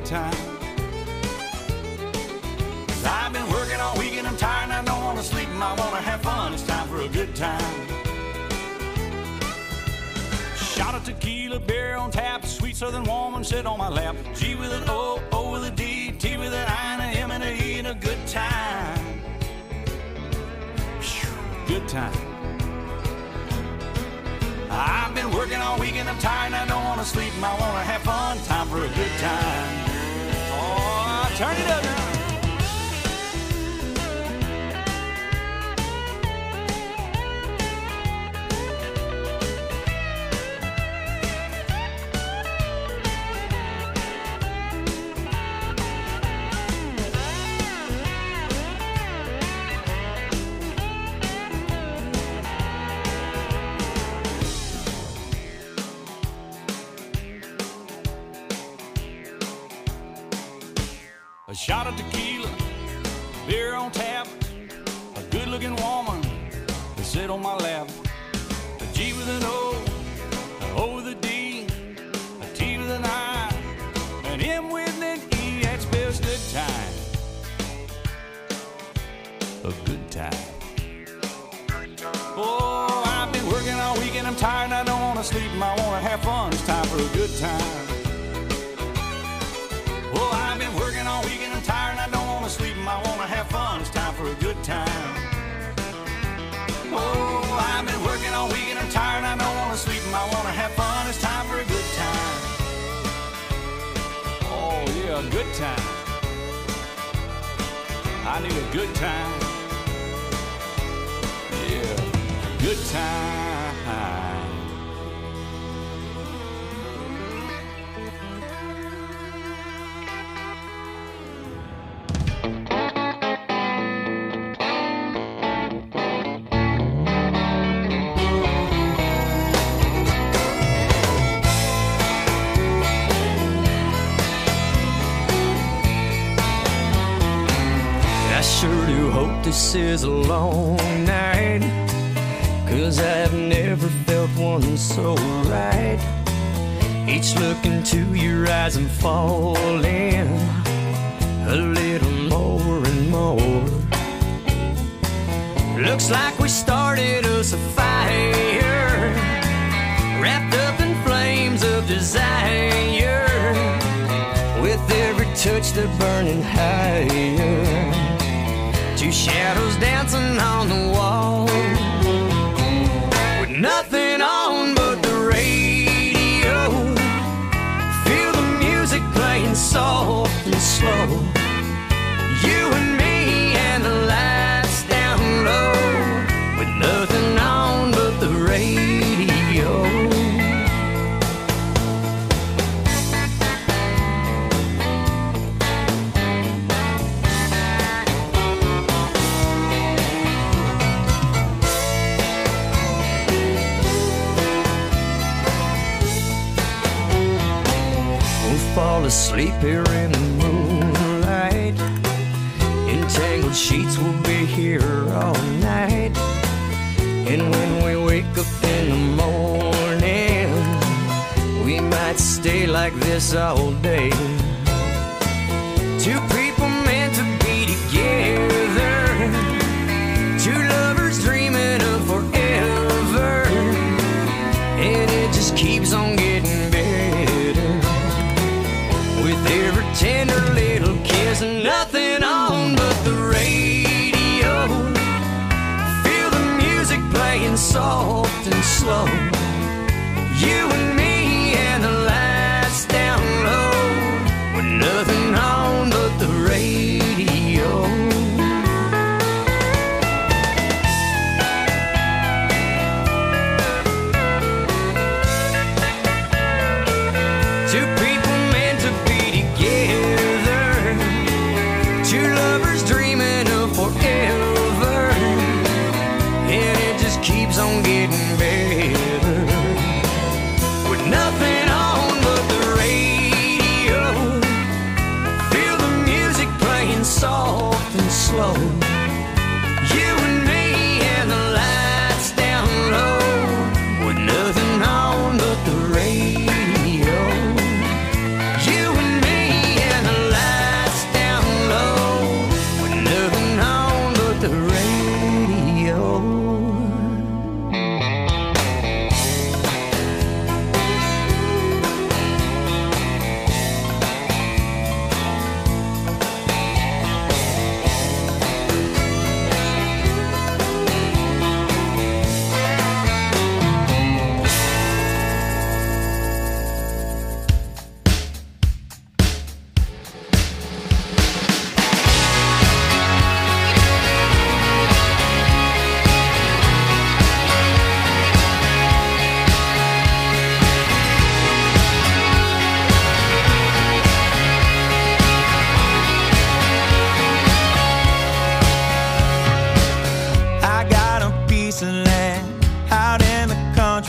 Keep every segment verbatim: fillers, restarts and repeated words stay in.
time. Cause I've been working all weekend, I'm tired and I don't want to sleep and I want to have fun. It's time for a good time. Shot of tequila, beer on tap, sweet southern woman sit on my lap. G with an O, O with a D, T with an I and a M and a E and a good time. Good time. I've been working all weekend, I'm tired and I don't want to sleep and I want to have fun. Time for a good time. Oh, turn it up now. A shot of tequila, beer on tap, a good-looking woman to sit on my lap. A G with an O, an O with a D, a T with an I, an M with an E, that spells good time. A good time. Oh, I've been working all weekend, I'm tired and I don't want to sleep and I want to have fun. It's time for a good time. Oh, I've been working all weekend, I'm tired and I don't want to sleep and I want to have fun. It's time for a good time. Oh, I've been working all weekend, I'm tired and I don't want to sleep and I want to have fun. It's time for a good time. Oh, yeah, a good time. I need a good time. Yeah, good time. I sure do hope this is a long night, 'cause I've never felt one so right. Each look into your eyes I'm falling a little more and more. Looks like we started us a fire, wrapped up in flames of desire. With every touch they're burning higher, two shadows dancing on the wall, with nothing on but the radio. Feel the music playing soft and slow. You and me and the lights down low, with nothing on but the radio. Fall asleep here in the moonlight, entangled sheets will be here all night. And when we wake up in the morning, we might stay like this all day. Two people meant to be together, two lovers dreaming of forever, and it just keeps on getting better. With every tender little kiss and nothing on but the radio. Feel the music playing soft and slow. You and me and the lights down low, with nothing on but the radio. Two people meant to be together, two lovers dreaming of forever, and it just keeps on getting better. With nothing on but the radio. Feel the music playing soft and slow. You and me and the lights down low, with nothing on but the radio. You and me and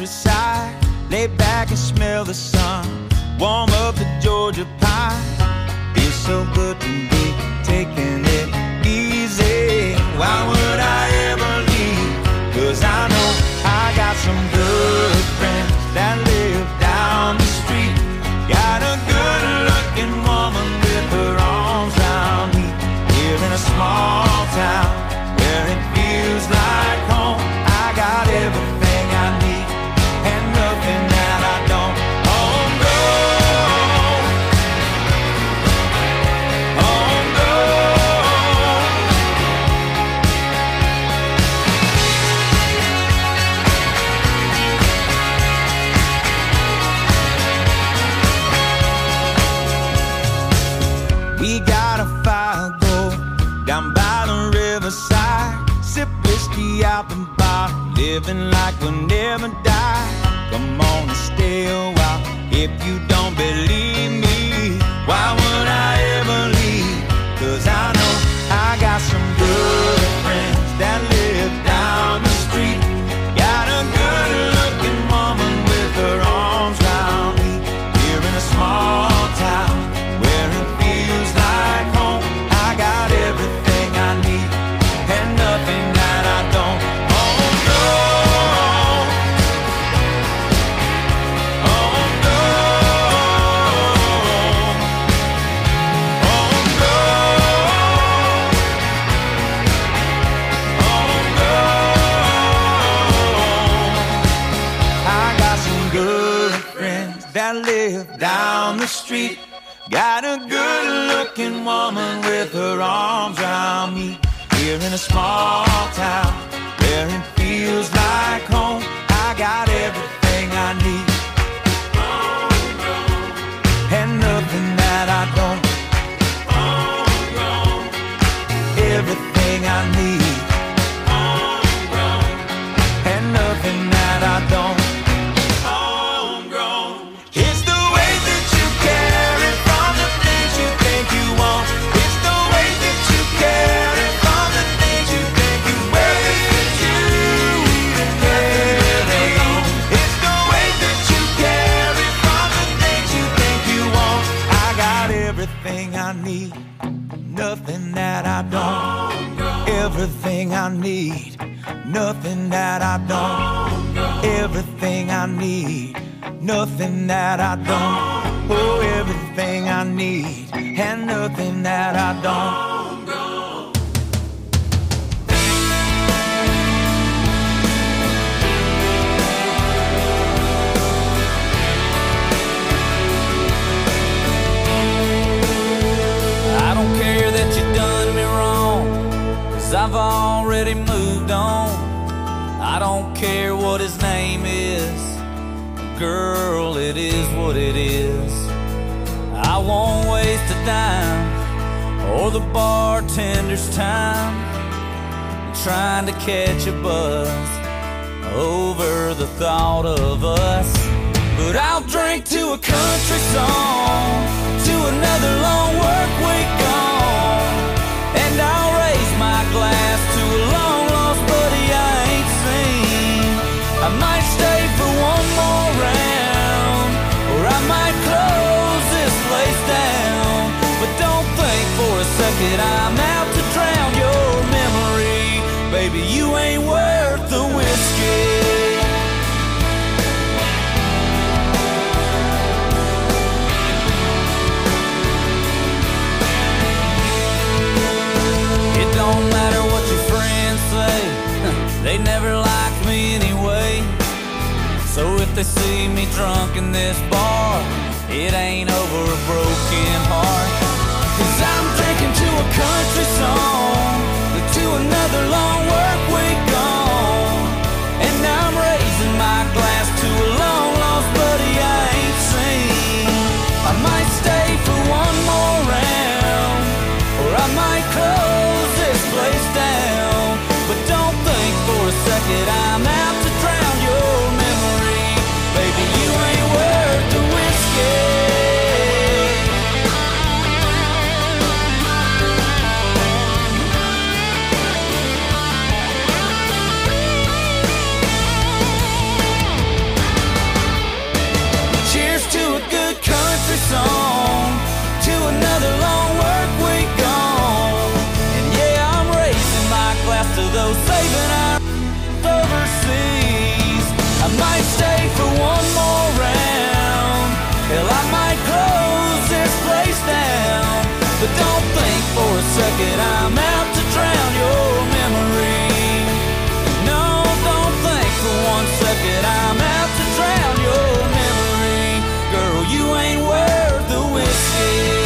countryside, lay back and smell the sun, warm up the Georgia pine. Feels so good to be taking it easy. Why would I ever leave? 'Cause I know I got some good friends that live down the street. Got a good looking woman with her arms around me. Here in a small town where it feels like home. I got everything I need and nothing that I don't. Home grown, home grown. We got a fire go down by the riverside, sip whiskey out the bar, living like we'll never die. Come on and stay a while if you don't believe me. Why would I ever leave? 'Cause I know I got some good friends that live down the street. Got a good looking woman with her arms round me. Here in a small town where it feels like home. I got everything I need and nothing that I don't. Home grown, home grown, home grown, home grown. I got some good friends that live down the street. Got a good looking woman with her arms around me. Here in a small town where it feels like home. I got everything I need and nothing that I don't. Everything I need and nothing that I don't. It's the way that you carry from the things you think you want. It's the way that you carry from the things you think you wear. It's you even carry. It's the way that you carry from the things you think you want. I got everything I need, nothing that I don't. Everything I need, nothing that I don't. Everything I need, nothing that I don't. Oh, everything I need and nothing that I don't. I don't care that you done me wrong, 'cause I've already moved on. I don't care what his name is, girl, it is what it is. I won't waste a dime or the bartender's time trying to catch a buzz over the thought of us. But I'll drink to a country song, to another long work week gone, and I'll raise my glass to a long lost buddy I ain't seen. I might stay for one more round, or I might close this place down. But don't think for a second I'm out to drown your memory. Baby, you ain't worth the whiskey. It don't matter what your friends say, they never liked me anyway. So if they see me drunk in this bar, it ain't over a broken heart. 'Cause I'm drinking to a country song, to another long work week gone, and I'm raising my glass to a long lost buddy I ain't seen. I might stay for one more round, or I might close this place down. But don't think for a second I'm out to drown your memory. Baby, you ain't worth the whiskey. last of those saving our overseas. I might stay for one more round. Hell, I might close this place down. But don't think for a second I'm out to drown your memory. No, don't think for one second I'm out to drown your memory. Girl, you ain't worth the whiskey.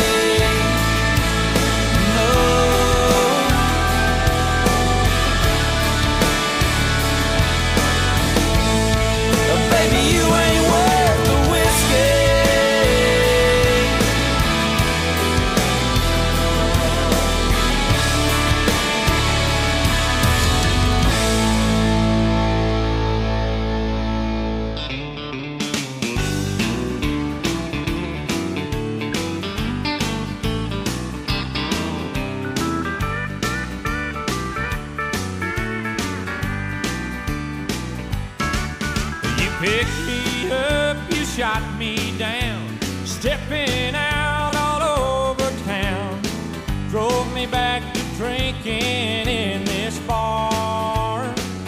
Picked me up, you shot me down, stepping out all over town. Drove me back to drinking in this bar.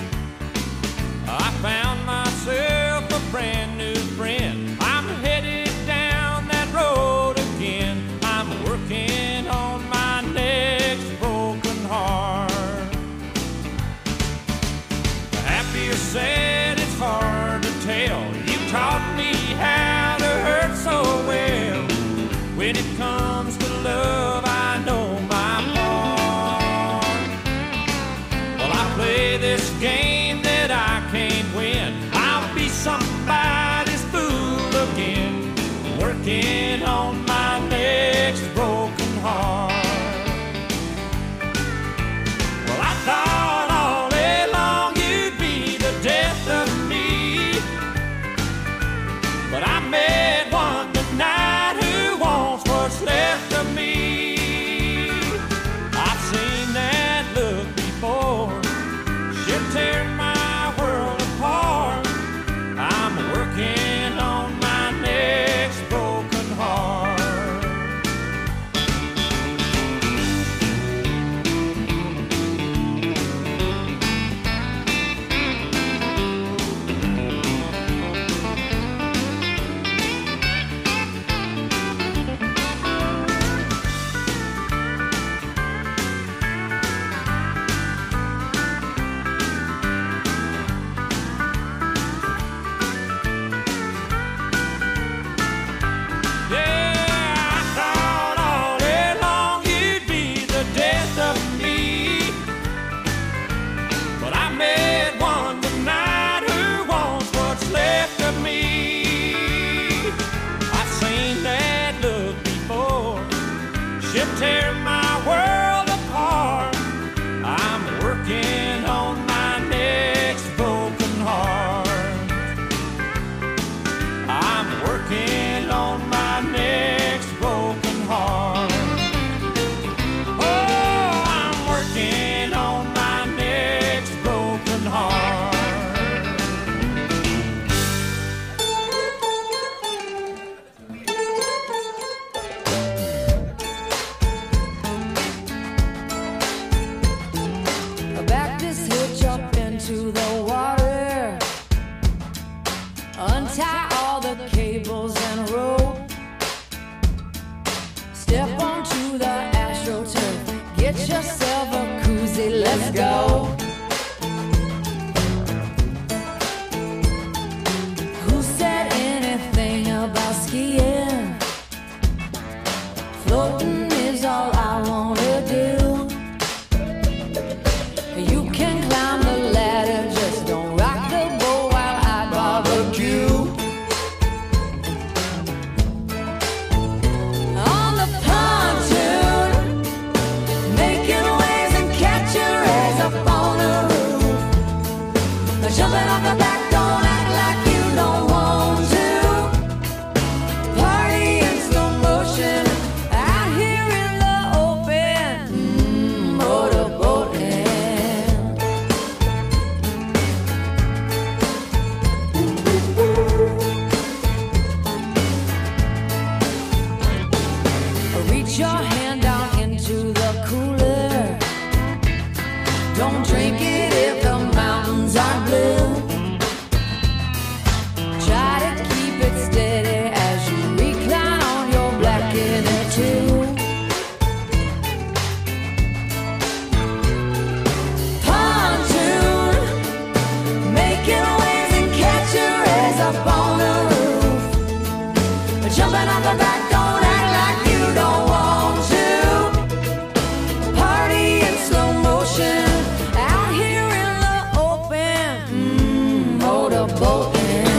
I found myself a brand new friend. I'm headed down that road again. I'm working on my next broken heart. Happy or sad, it's hard to tell. You taught me how to hurt so well. When it comes to love, I know my part. Well, I play this game that I can't win. I'll be somebody's fool again, working on my next broken heart. Well, I thought all day long you'd be the death of me, but I met one tonight who wants what's left of me. I've seen that look before. She'll tear my world apart. I'm working on my next broken heart. Tear my world apart. I'm working on my next broken heart. I'm working on my next broken heart. Oh, I'm working on my next broken heart. To the water, untie all the cables and rope, step onto the AstroTurf, get yourself a koozie, let's go. Who said anything about skiing? Floating is all I wanna do. You can climb the ladder, just don't rock the boat while I barbecue. On the pontoon, making waves and catching rays up on the roof. Jumping off the back, don't act like you don't want to. Party in slow motion, out here in the open. Mm, motorboating. Reach your hand down into the cooler. Don't drink it if the mountains are blue. Try to keep it steady as you recline on your blanket or two. Pontoon, making waves and catch your rays up on the roof. Jumping off the back, don't act like you don't want to. Party in slow motion, out here in the open, mm, motorboating.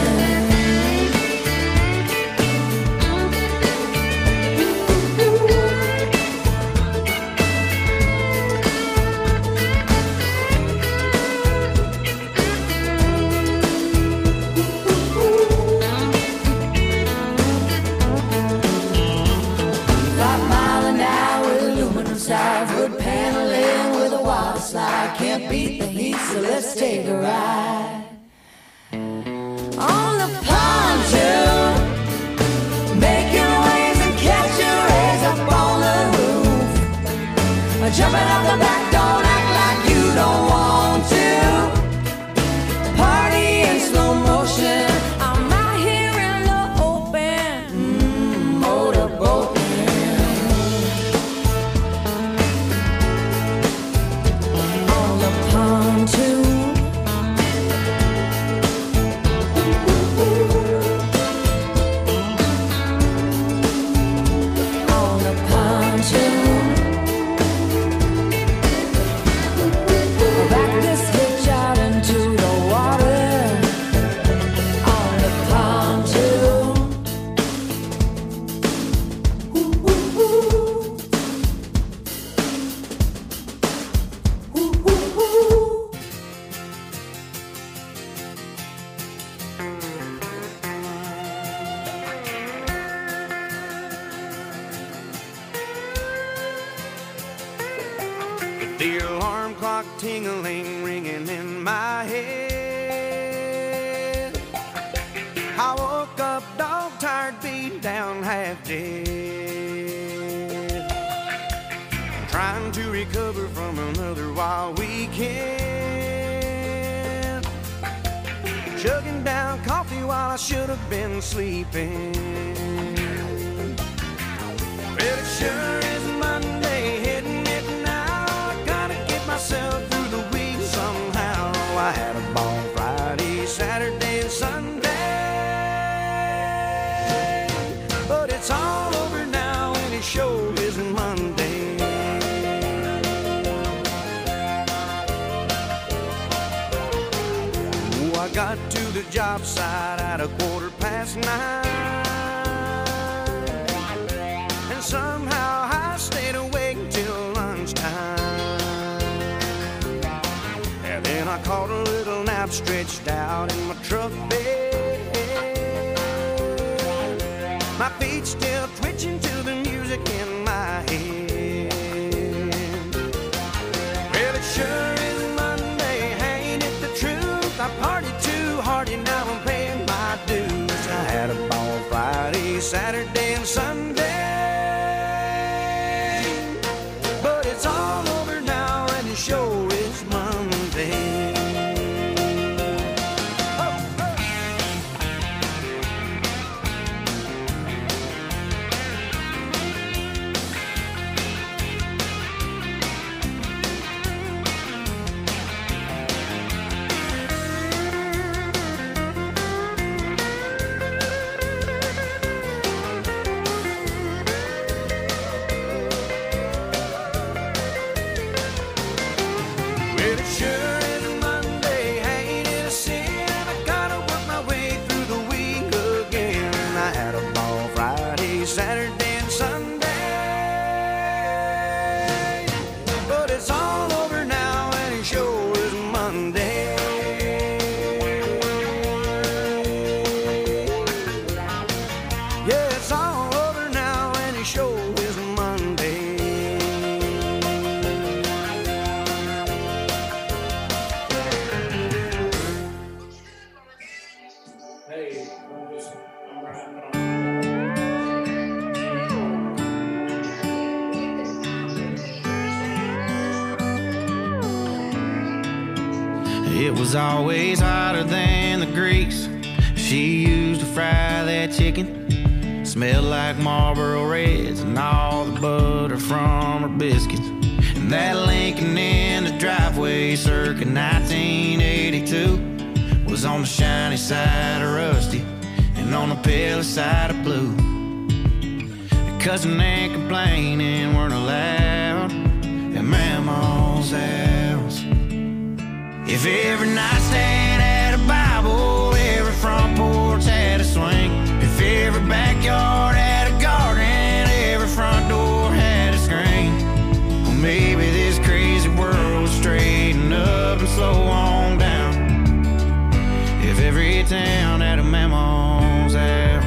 Five mile an hour with aluminum sides, wood paneling with a water slide. Can't beat the heat, so let's take a ride on the pontoon, making waves and catching rays up on the roof. Jumping off the back, don't act like you don't want to. Party in slow motion, I'm out here in the open, mm, motorboating. On the pontoon. On the pontoon. Back this hitch out into the water. On the pontoon. Ooh, ooh, ooh. Ooh, ooh, ooh. The alarm clock tingling, ringing in my head. I woke up dog tired, beat down, half dead. Trying to recover from another wild weekend. Chugging down coffee while I should have been sleeping. Well, it sure is Monday, hitting it now. I gotta get myself through the week somehow. I had a ball Friday, Saturday, and Sunday, but it's all over now, and it sure isn't Monday. Oh, I got to the job site at a quarter past nine, and somehow I stayed awake till lunchtime. And then I caught a little nap stretched out in my truck bed. My feet still twitching to the music in my head. Well, it sure is Monday, ain't it the truth? I partied too hard and now I'm paying my dues. I had a ball Friday, Saturday, and Sunday, but it's all over now and it sure is Monday. Oh, oh. It was always hotter than the grease she used to fry that chicken. Smelled like Marlboro Reds and all the butter from her biscuits. And that Lincoln in the driveway circa nineteen eighty-two was on the shiny side of rusty and on the pale side of blue. Cousin and complaining weren't allowed at Mama's house. If every nightstand had a Bible, every front porch had a swing. If every backyard had a garden, every front door had a screen. Well, maybe this crazy world would straighten up and slow on down if every town had a Mama's house.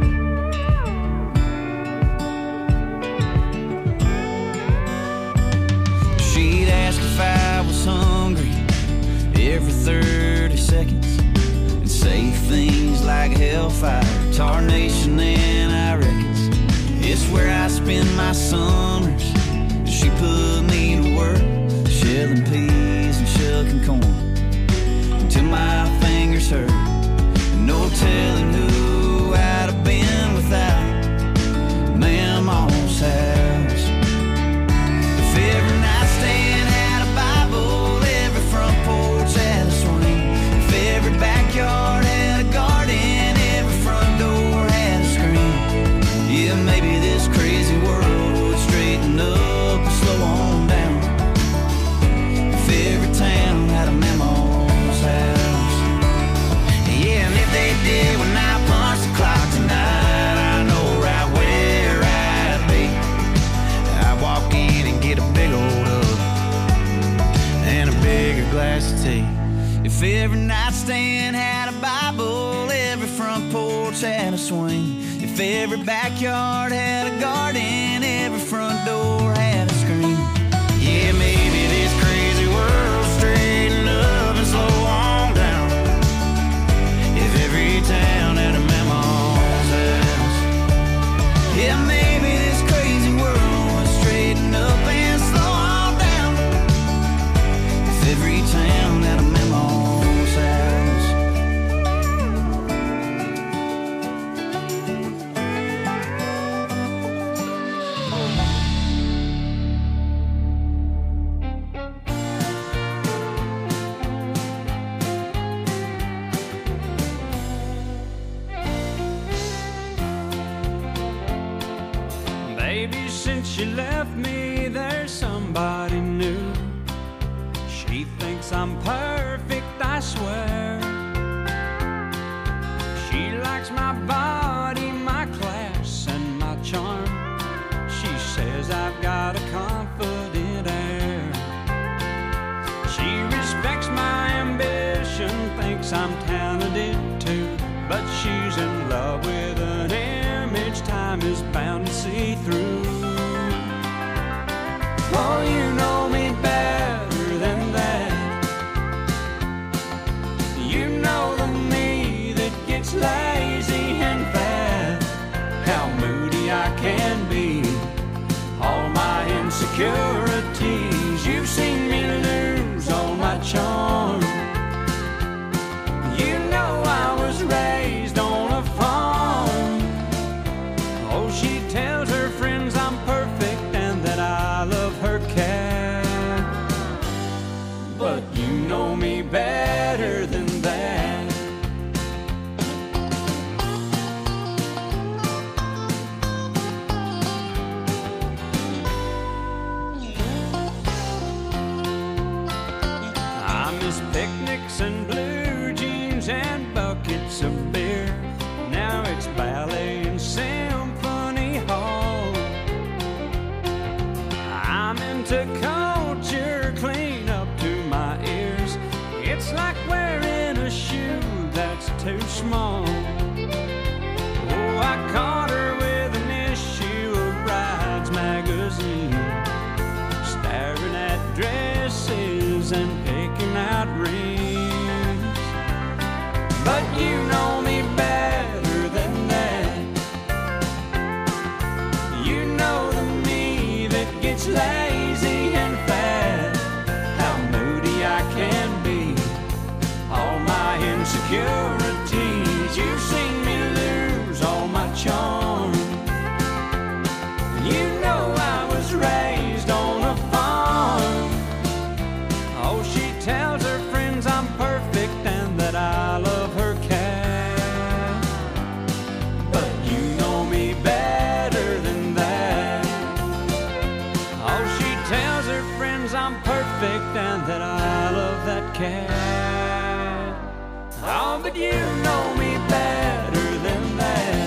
She'd ask if I was hungry every thirty seconds and say things like hellfire, tarnation, and I reckons it's where I spend my summers. She put me to work shelling peas and shucking corn until my fingers hurt. No telling who I'd have been without Mama's house. If every nightstand had a Bible, every front porch had a swing. If every backyard had a garden, every front door had a screen. Yeah, maybe this crazy world would straighten up and slow on down if every town had a Mama's house. Yeah, and if they did when I punched the clock tonight, I know right where I'd be. I'd walk in and get a big old hug and a bigger glass of tea. If every nightstand had a Bible, every front porch had a swing. If every backyard had a garden, every front door had a screen. Yeah, maybe this crazy world straighten up and slow on down if every town had a Mama's house. Yeah, maybe this crazy world would straighten up and slow on down if every town had a Mama's house. Baby, since you left me, there's somebody new. She thinks I'm perfect, I swear. She likes my body, my class, and my charm. She says I've got a confident air. She respects my ambition, thinks I'm talented too. But she's in love with an image time is bound to see through. Oh, you know me better than that. You know the me that gets lazy and fat. How moody I can be, all my insecurities. You've seen me lose all my charm. You know I was raised on a farm. Oh, she tells her friends I'm perfect and that I love her cat. But you know me better than that. I miss picnics and blue jeans and buckets of beer. Now it's ballet and symphony hall. I'm into culture clean up to my ears. It's like wearing a shoe that's too small. Oh, I caught her with an issue of Brides magazine, staring at dresses and picking out rings. But you know me better than that. You know the me that gets lazy and fat. How moody I can be, insecurities. You've seen me lose all my charm. You know I was raised on a farm. Oh, she tells her friends I'm perfect and that I love her cat. But you know me better than that. Oh, she tells her friends I'm perfect and that I love that cat. Oh, but you know me better than that.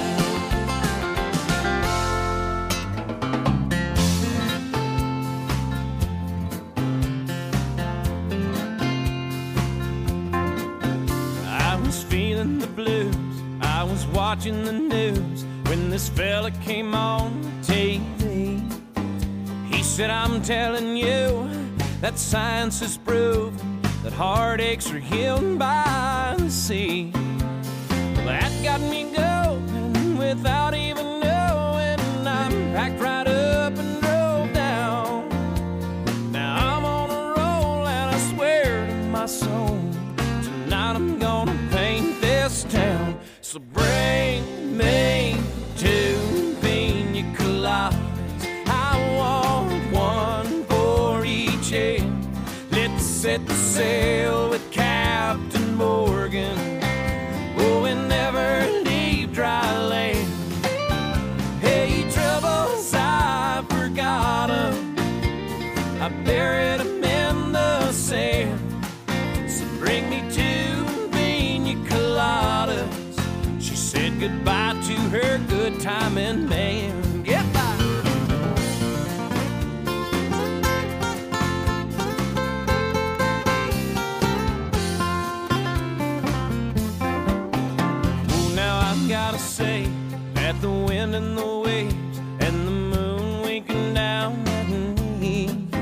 I was feeling the blues, I was watching the news when this fella came on T V. He said, I'm telling you that science has proved that heartaches are healed by the sea. Well, that got me going without even knowing. I packed right up and drove down. Now I'm on a roll and I swear to my soul, tonight I'm gonna paint this town. So bring me two pina coladas. I want one for each head. Let's set the sail with Captain Morgan. Oh, and never leave dry land. Hey, troubles, I forgot 'em. I buried 'em in the sand. So bring me two pina coladas. She said goodbye to her good timing man. Goodbye. Gotta say that the wind and the waves and the moon winking down at me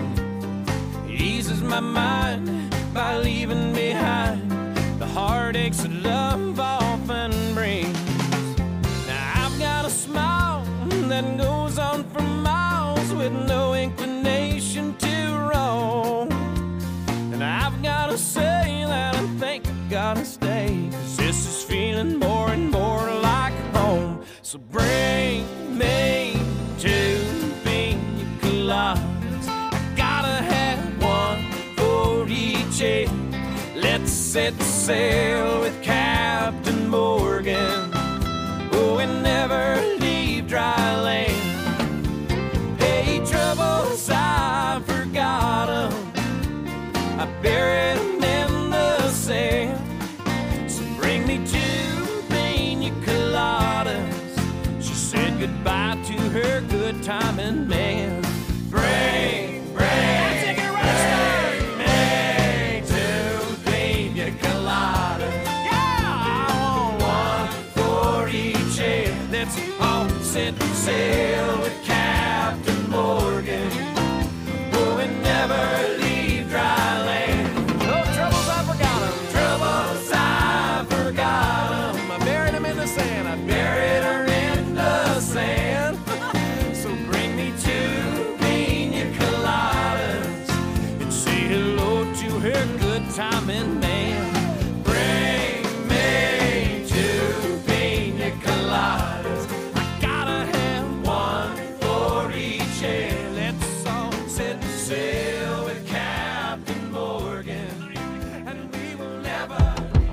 eases my mind by leaving behind the heartaches that love often brings. Now I've got a smile that goes on for miles with no inclination to roam. And I've gotta say that I think I gotta stay, 'cause this is feeling more and more like home. So bring me two pina coladas. I gotta have one for each head. Let's set sail with Captain Morgan. Oh, and never leave dry land. Hey, troubles, I forgot 'em. I buried 'em in the sand. So bring me two pina coladas. She said goodbye to her good timing man. Bring, bring, bring me two pina coladas. Yeah, I want one for each head. Let's all set sail with Captain Morgan. Oh, and never leave dry land. No troubles, I forgot 'em. Troubles, I forgot 'em. I buried 'em in the sand. I buried her in the sand. So bring me two pina coladas and say hello to her good timing man. Bring me two pina coladas. I gotta have one for each head. Let's all set sail with Captain Morgan, and we will never.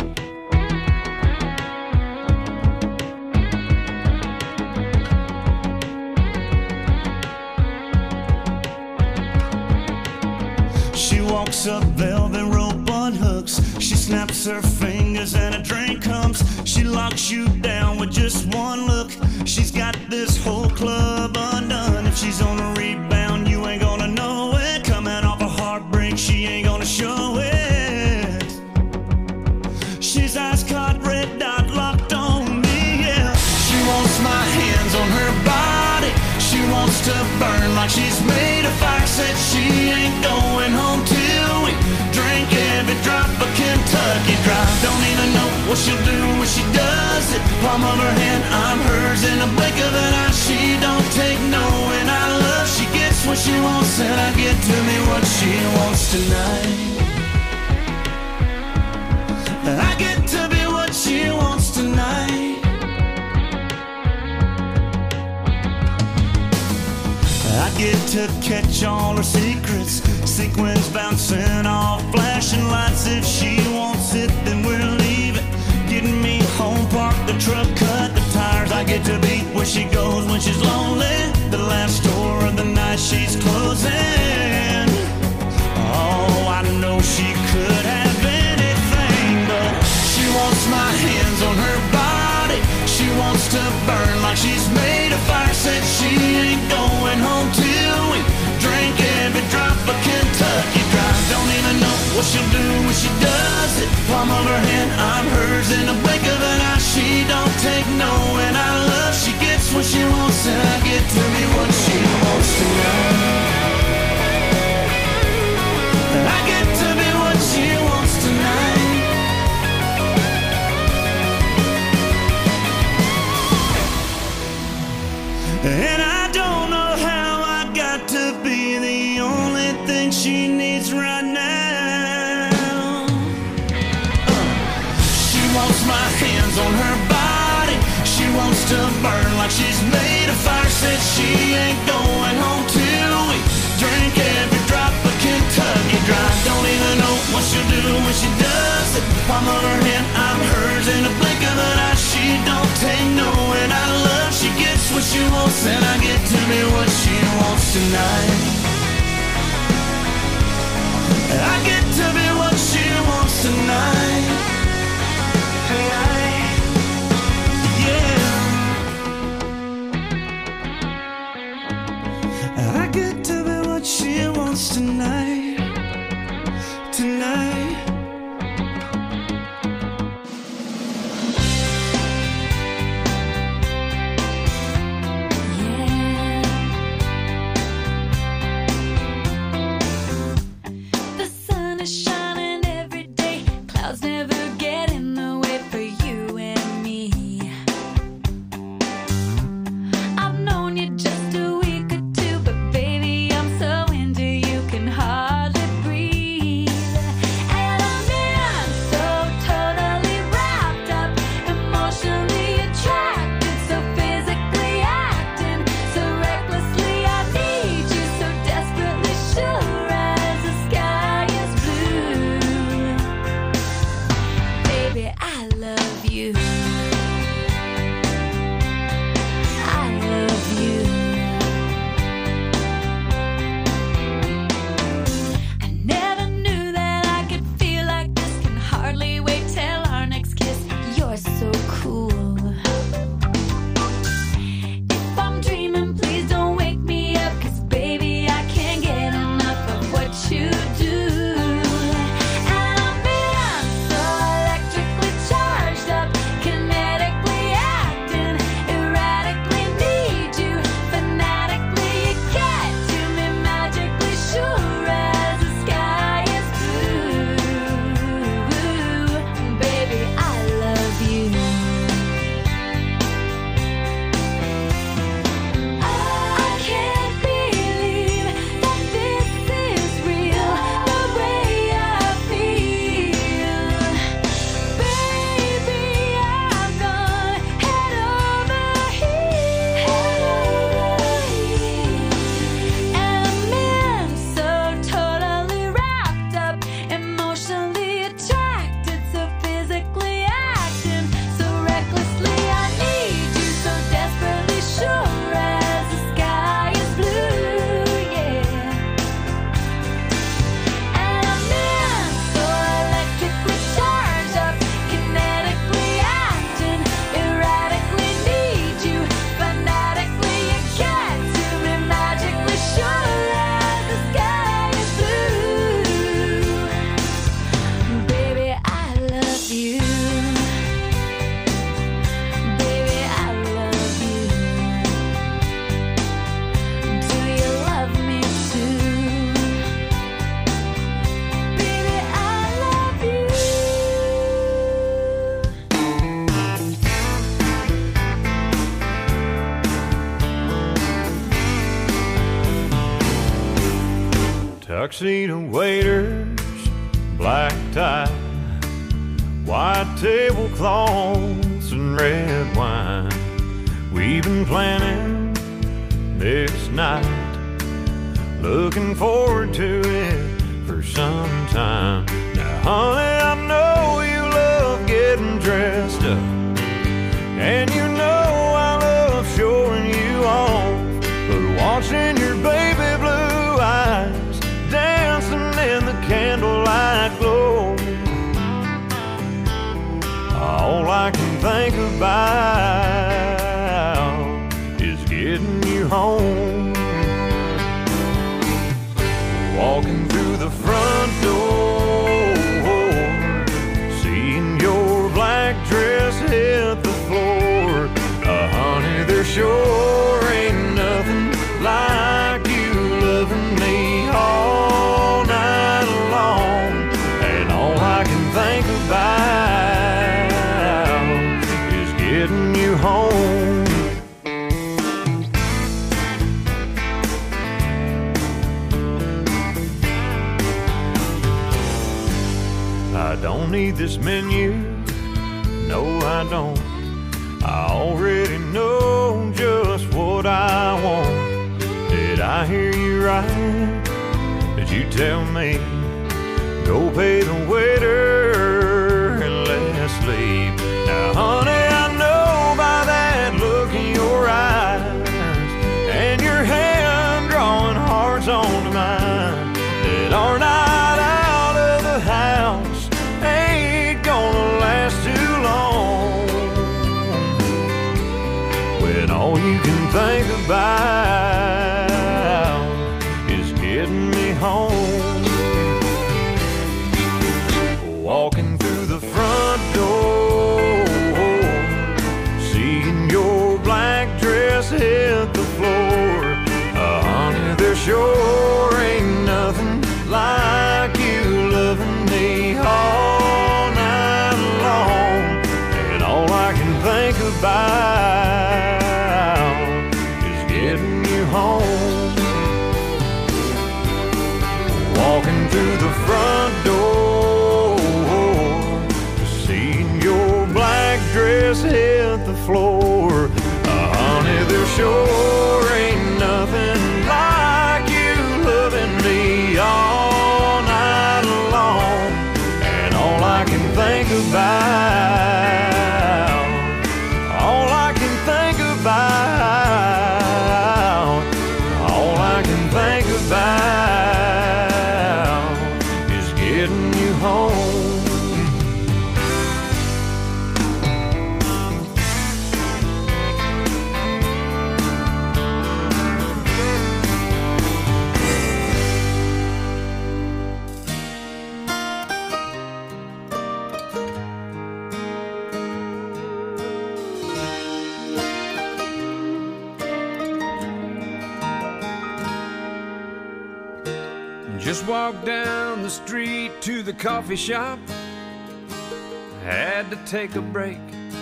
She walks up velvet rope on hooks. She snaps her fingers and a drink comes. She locks you down with just one look. She's got this whole club undone. If she's on a rebound, you ain't gonna know it. Coming off a heartbreak, she ain't gonna show it. She's ice caught, red dot locked on me, yeah. She wants my hands on her body. She wants to burn like she's made of fire. Said she ain't going home till we drink every drop of Kentucky Dry. Don't even know what she'll do when she does it. Palm of her hand, I'm hers in a blink of an eye. She don't take no, and I love. She gets what she wants, and I get to me what she wants tonight. I get to be what to catch all her secrets. Sequins bouncing off flashing lights. If she wants it, then we'll leave it. Getting me home, park the truck, cut the tires. I get to be where she goes when she's lonely. The last store of the night she's closing. Oh, I know she could have anything, but she wants my hands on her body. She wants to burn like she's made of fire. Said she ain't going home till we drink every drop of Kentucky Dry. Don't even know what she'll do when she does it. Palm of her hand, I'm hers in a blink of an eye. She don't take no, and I love she gets what she wants, and I get to be what she wants tonight. I get to be what she wants tonight. And I don't know how I got to be the only thing she needs right now. uh, She wants my hands on her body. She wants to burn like she's made of fire. Said she ain't going home till we drink every drop of Kentucky Dry. Don't even know what she'll do when she does it. Palm of her hand, I'm hers in a blink of an eye. She don't take no, and I love she gets what she wants, and I get to be what she wants tonight. I get to be what she wants tonight. Tonight, yeah. I get to be what she wants tonight. Tonight. Tuxedo waiters, black tie, white tablecloths and red wine. We've been planning this night looking forward to it for some time. Now, honey, I know you love getting dressed up, and you know I love showing you off, but watching your baby blue eyes dancing in the candlelight glow, all I can think about is getting you home. Walking through the front door, seeing your black dress hit the floor. Uh, honey, there sure ain't nothing like you loving me all night long. And all I can think about is getting you home. I don't need this menu, no I don't. I already know just what I want. Did I hear you right? Did you tell me go pay the waiter and let's leave? Now honey, I know by that look in your eyes and your hand drawing hearts onto mine that our night out of the house ain't gonna last too long, when all you can think about is getting me home. Walking through the front door, seeing your black dress hit the floor. Uh, honey, there sure ain't nothing like you loving me all night long. And all I can think about is getting you home. Walking through the front door, seeing your black dress hit the floor. Uh, honey, there sure ain't nothing like you loving me all night long. And all I can think about, all I can think about, all I can think about is getting you home. Just walked down the street to the coffee shop. Had to take a break.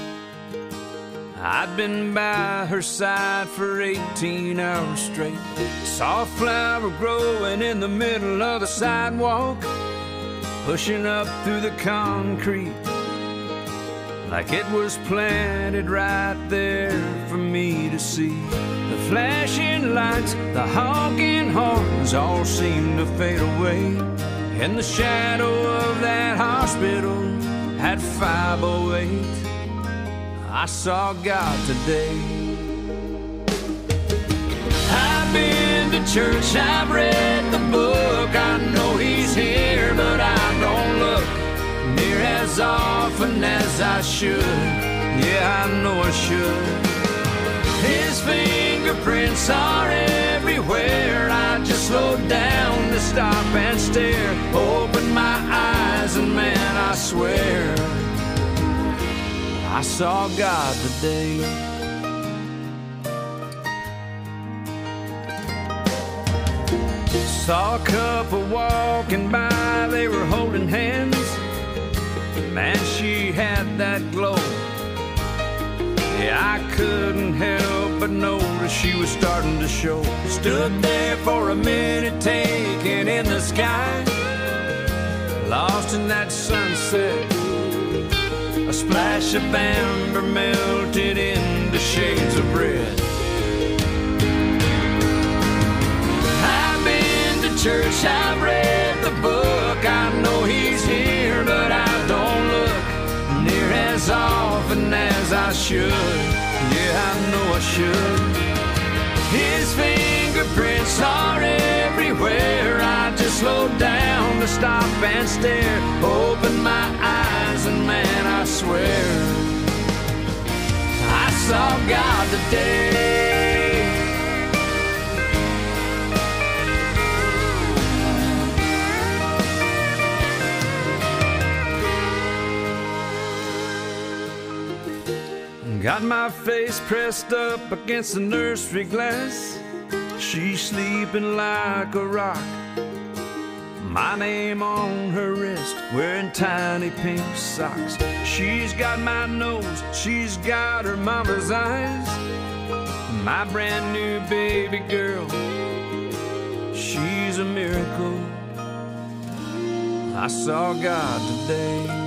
I'd been by her side for eighteen hours straight. Saw a flower growing in the middle of the sidewalk, pushing up through the concrete like it was planted right there for me to see. The flashing lights, the honking horns all seemed to fade away. In the shadow of that hospital at five oh eight, I saw God today. I've been to church, I've read the book, I know He's here, but I don't look near as often as I should. Yeah, I know I should. His fingerprints are everywhere. I just slowed down to stop and stare. Open my eyes and man, I swear I saw God today. Saw a couple walking by, they were holding hands. Man, she had that glow. Yeah, I couldn't help but notice she was starting to show. Stood there for a minute, taking in the sky, lost in that sunset. A splash of amber melted into shades of red. I've been church, I've read the book. I know he's here, but I don't look near as often as I should. Yeah, I know I should. His fingerprints are everywhere. I just slow down to stop and stare. Open my eyes and man, I swear I saw God today. Got my face pressed up against the nursery glass. She's sleeping like a rock. My name on her wrist, wearing tiny pink socks. She's got my nose, she's got her mama's eyes. My brand new baby girl, she's a miracle. I saw God today.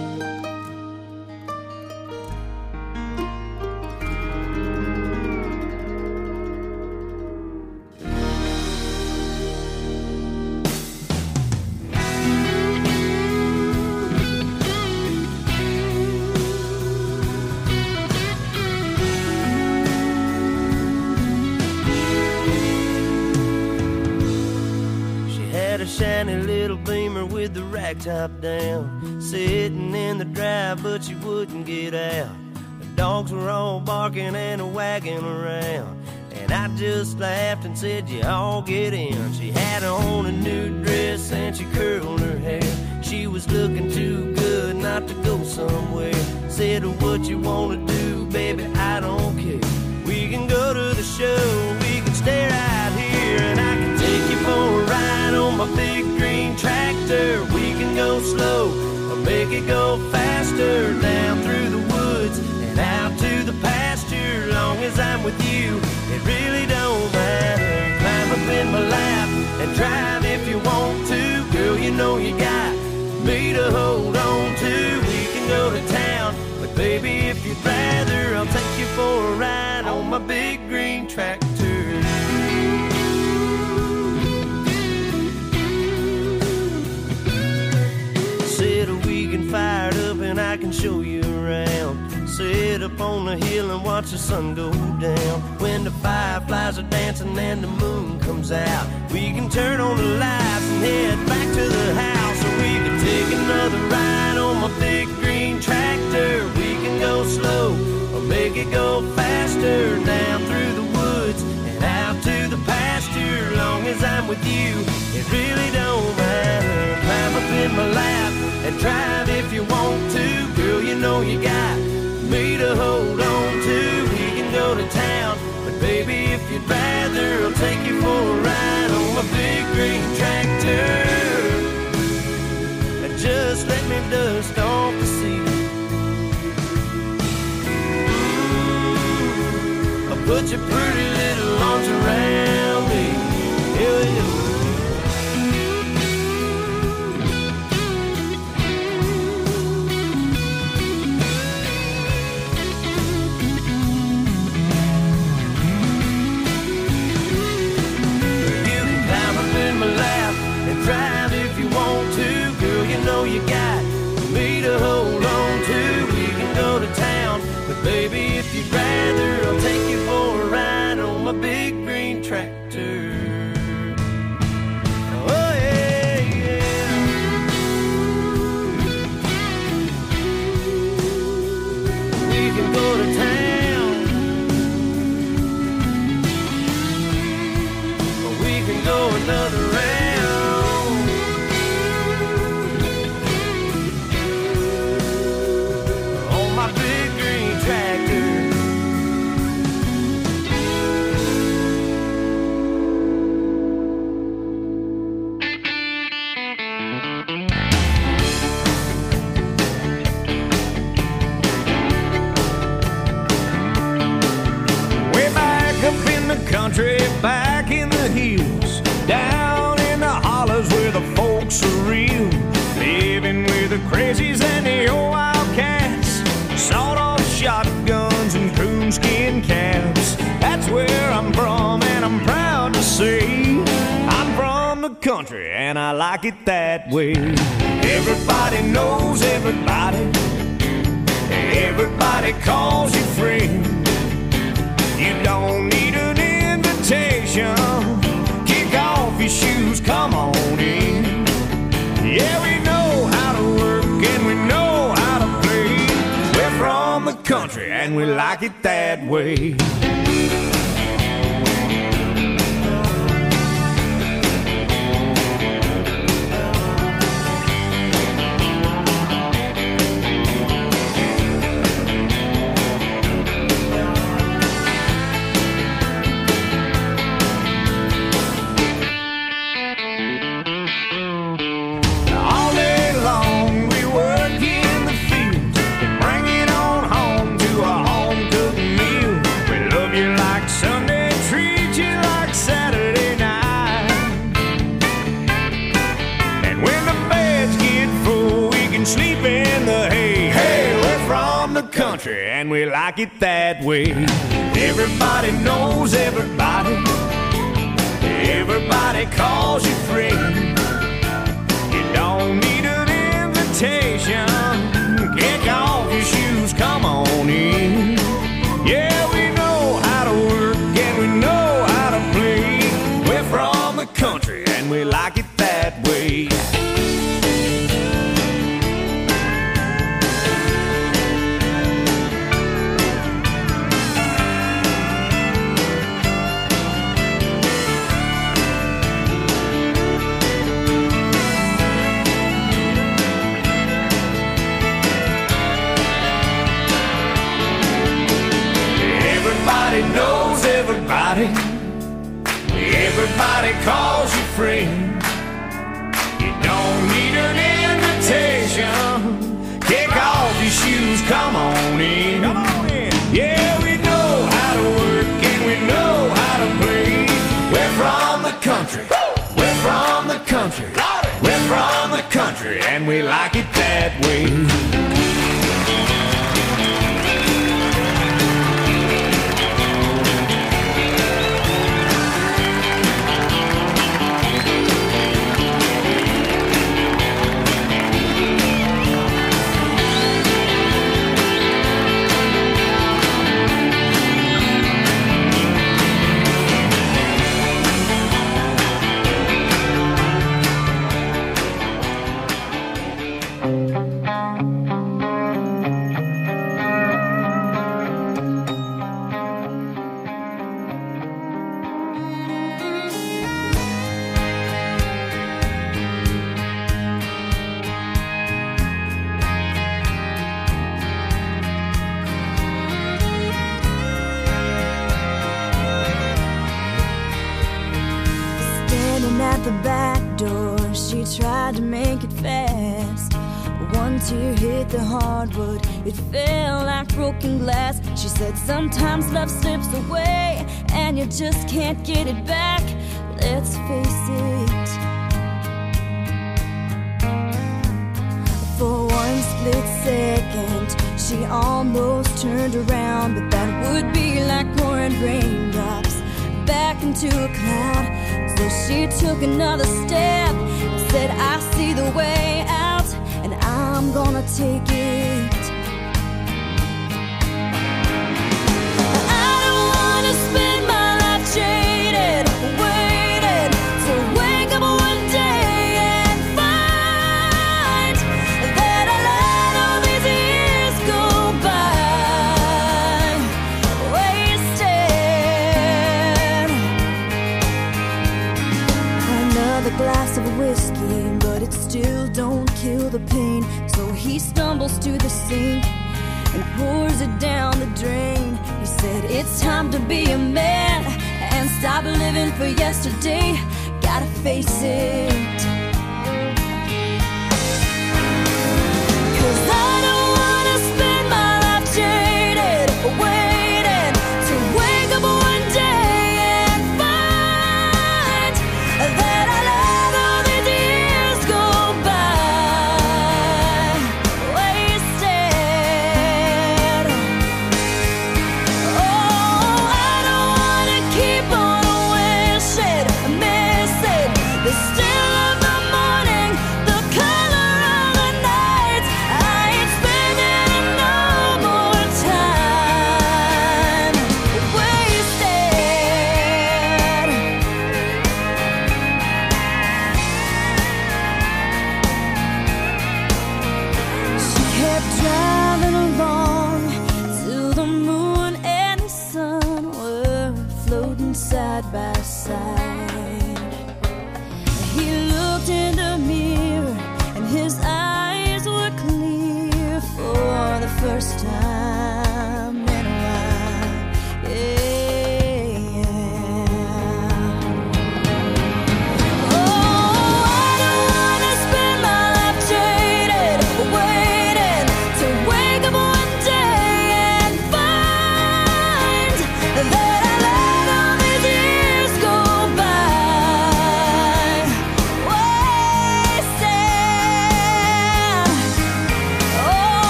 Shiny little Beamer with the rag top down, sitting in the drive, but she wouldn't get out. The dogs were all barking and wagging around, and I just laughed and said, you all get in. She had on a new dress and she curled her hair. She was looking too good not to go somewhere. Said, what you wanna do, baby, I don't care. We can go to the show, we can stay right here, and I can take you for a ride on my big green tractor. We can go slow or make it go faster, down through the woods and out to the pasture. Long as I'm with you, it really don't matter. Climb up in my lap and drive if you want to. Girl, you know you got me to hold on to. We can go to town, but baby, if you'd rather, I'll take you for a ride on my big green tractor. Said a weekend fired up and I can show you around. Sit up on the hill and watch the sun go down. When the fireflies are dancing and the moon comes out, we can turn on the lights and head back to the house. Or we can take another ride on my big green tractor. We can go slow or make it go faster, down through the woods and out to the pasture. Long as I'm with you, it really don't matter. Climb up in my lap and drive if you want to. Girl, you know you got me to hold on to. We can go to town, but baby, if you'd rather, I'll take you for a ride on my big green tractor. Just let me dust off the seat. Ooh, I'll put your pretty little arms around me. Yeah, yeah. Drive if you want to, girl, you know you got me to hold on to. We can go to town, but baby, if you'd rather, I'll take you for a ride on my big green tractor. Oh yeah, yeah. We can go to town, or we can go another round. Country, back in the hills, down in the hollers where the folks are real, living with the crazies and the old wildcats, sawed-off shotguns and coonskin caps. That's where I'm from, and I'm proud to say I'm from the country like it that way. Everybody knows everybody. Everybody calls you friend. You don't need an invitation. Kick off your shoes, come on in. Yeah, we know how to work and we know how to play. We're from the country and we like it that way. Country and we like it that way. Everybody knows everybody. Everybody calls you friend. You don't need an invitation. Kick off your shoes, come on in. Yeah, we know how to work and we know how to play. We're from the country and we like it that way. Knows everybody. Everybody calls you friend. You don't need an invitation. Kick off your shoes, come on in. Come on in. Yeah, we know how to work and we know how to play. We're from the country. We're from the country. We're from the country and we like it that way. At the back door, she tried to make it fast. One tear hit the hardwood, it fell like broken glass. She said sometimes love slips away and you just can't get it back. Let's face it. For one split second, she almost turned around, but that would be like pouring raindrops back into a cloud. So she took another step and said, I see the way out and I'm gonna take it. I don't wanna spend my life jaded, waiting to wake up one day and find that I let all these years go by wasted. Another glass of whiskey, but it still don't kill the pain. So he stumbles to the sink and pours it down the drain. He said, it's time to be a man and stop living for yesterday. Gotta face it. 'Cause I don't wanna spend my life jaded, waiting to wake up one day and find that I let all these years go by wasted. Oh, I don't wanna keep on wishing, missing the still of my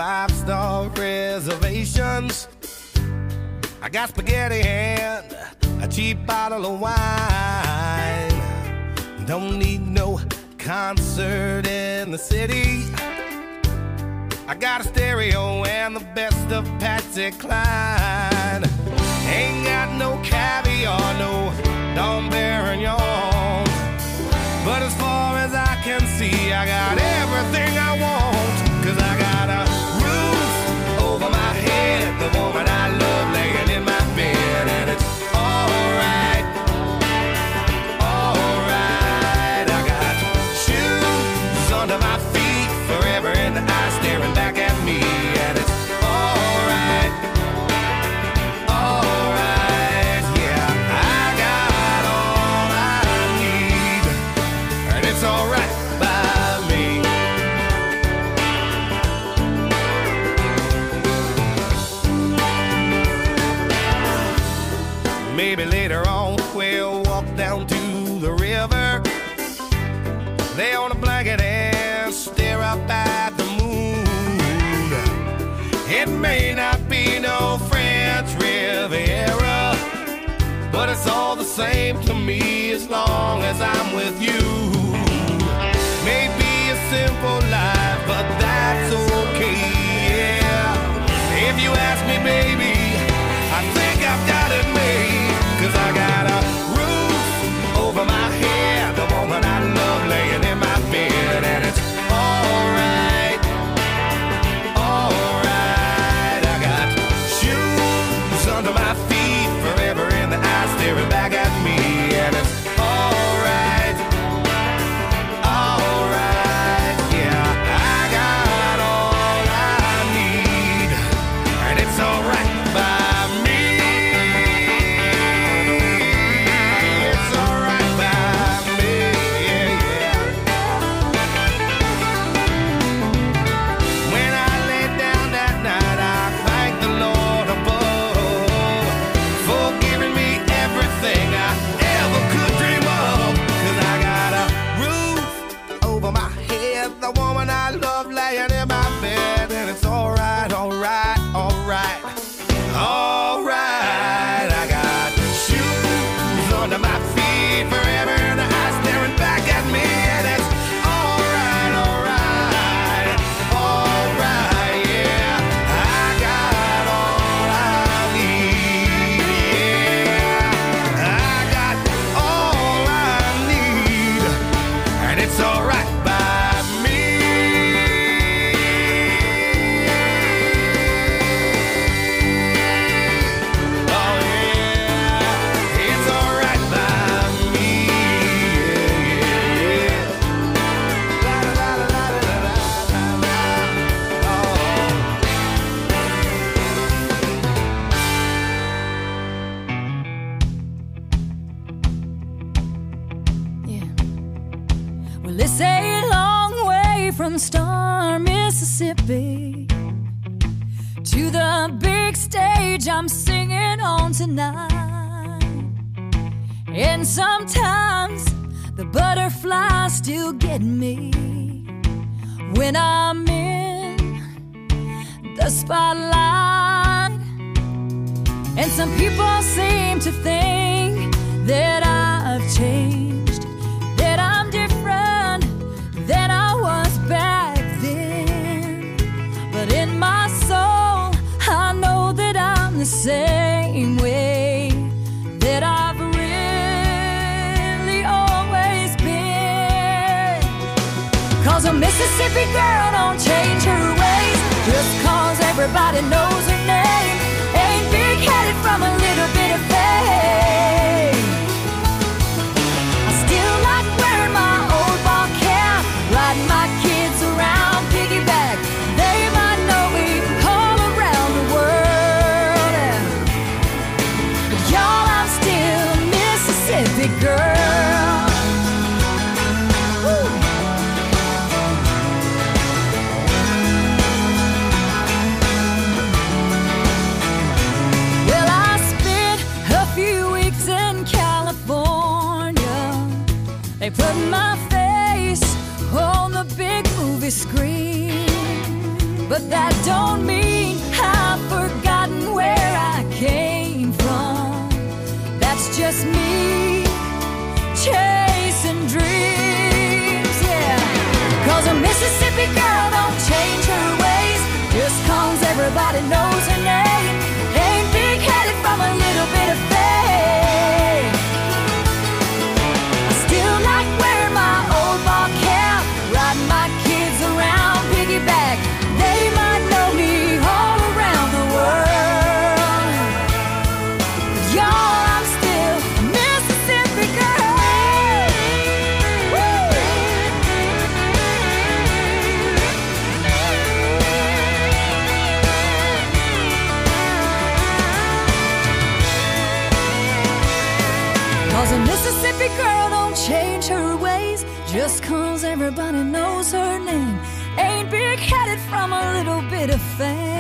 five-star reservations. I got spaghetti and a cheap bottle of wine. Don't need no concert in the city. I got a stereo and the best of Patsy Cline. Ain't got no caviar, no Dom Perignon. But as far as I can see, I got everything I want. Cause I got a roof over my head, the woman I love laying in my bed. And it's alright, alright. I got shoes under my feet, forever in the eye staring back at me. And it's alright, alright. Yeah, I got all I need, and it's alright by me. Maybe later on we'll walk down to the river, lay on a blanket and stare up at the moon. It may not be no French Riviera, but it's all the same to me as long as I'm with you. Maybe a simple life, but that's okay, yeah. If you ask me, baby, I think I've got it made. Cause I got a roof over my head, the woman I love laying in my bed. And it's alright, alright. I got shoes under my feet, forever in the eye staring back at me. And it's alright, alright. Yeah, I got all I need, and it's alright by me. It's alright by me, yeah, yeah. When I lay down that night, I thank the Lord above for giving me everything I ever could dream of. Cause I got a roof over my head, the woman I love laying in my bed. And it's alright, alright, alright, alright. I got shoes under my feet, forever in the eye staring back at me. And it's alright, alright, alright, yeah. I got all I need, yeah. I got all I need, and it's alright by me. Oh yeah, it's alright by me, yeah, yeah, yeah. La la la la la la la la. Oh. Yeah. Well, it's a long way from Star, Mississippi to the big stage I'm singing on tonight. And sometimes the butterflies still get me when I'm in the spotlight. And some people seem to think that I've changed, that I'm different than I was back then. But in my soul, I know that I'm the same way that I've really always been. Cause a Mississippi girl don't change her ways just cause everybody knows her name. Ain't big-headed from a little bit of fame. I still like wearing my old ball cap, riding my kids around piggyback. They might know me all around the world. But y'all, I'm still a Mississippi girl. Woo. don't mean I've forgotten where I came from. That's just me chasing dreams, yeah. Cause a Mississippi girl don't change her ways just cause everybody knows her name. Ain't big-headed from a little bit of fame. I still like wearing my old ball cap, riding my kids around piggyback. They might know me all around the world, but y'all, I'm still a Mississippi girl. Woo! Cause a Mississippi girl don't change her ways just cause everybody knows her name. Ain't big-headed from a little bit of fame.